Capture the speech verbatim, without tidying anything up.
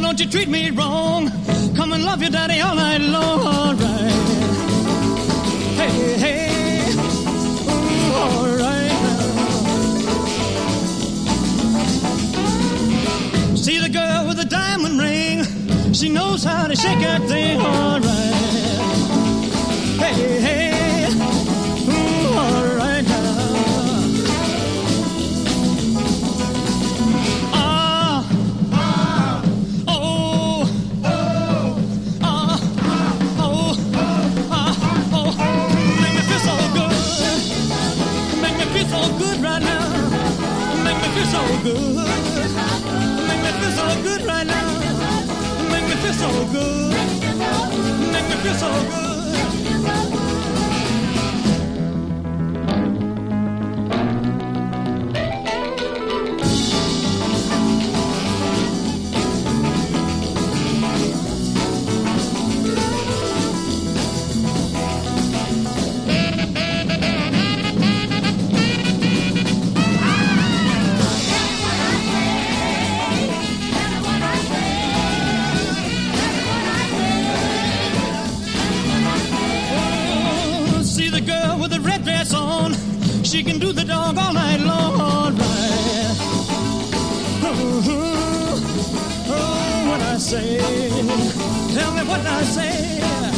don't you treat me wrong. Come and love your daddy all night long. All right. Hey, hey. Ooh, all right now. See the girl with the diamond ring. She knows how to shake that thing. All right. Hey, hey. Ooh, all right now. So good, make me feel so good right now. Make me feel so good, make me feel so good. She can do the dog all night long, all right. Oh, oh, oh, what I say, tell me what I say.